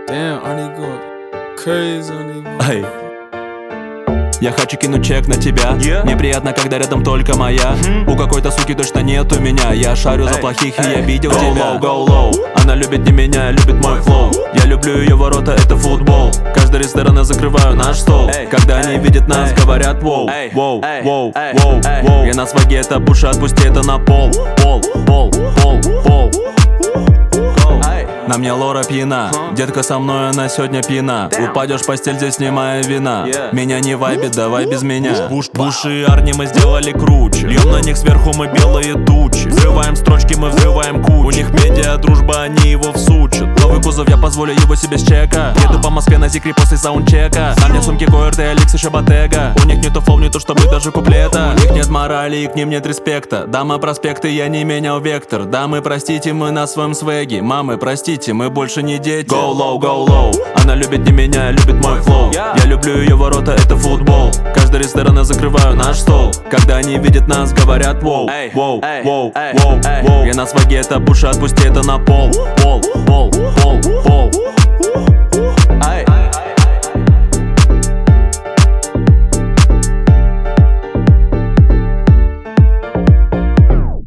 Damn, Arnie going crazy on these Эй. Я хочу кинуть чек на тебя. Неприятно, когда рядом только моя. У какой-то суки точно нету меня. Я шарю за плохих, и я видел тебя. Go low, она любит не меня, любит мой флоу. Я люблю ее ворота, это футбол. Каждый ресторан я закрываю наш стол. Когда они видят нас, говорят воу, воу, воу, воу, воу. Я на сваге, это буша, отпусти это на пол. Пол, пол, пол, пол. На мне Лора пьяна, детка со мной, она сегодня пьяна. Упадешь в постель, здесь снимая вина. Меня не вайбит, давай без меня. Буши и Арни мы сделали круче. Льем на них сверху мы белые тучи. Взрываем строчки, мы взрываем кучу. У них медиа дружба, они его всучат. Новый кузов, я позволю его себе с чека. Еду по Москве на Зикре после саундчека. На мне сумки КОРТ, Алекс и Шабатега. У них нету флоу, не то чтобы даже куплета. У них нет морали и к ним нет респекта. Дамы проспекты, я не менял вектор. Дамы, простите, мы на своем свеге. Мамы, простите, мы больше не дети. Go low, go low. Она любит не меня, любит мой флоу. Я люблю ее ворота, это футбол. Каждый ресторан я закрываю наш стол. Когда они видят нас, говорят воу, воу, воу, воу, воу. Я на сваге, это буша, отпусти это на пол. Пол, пол, пол, пол.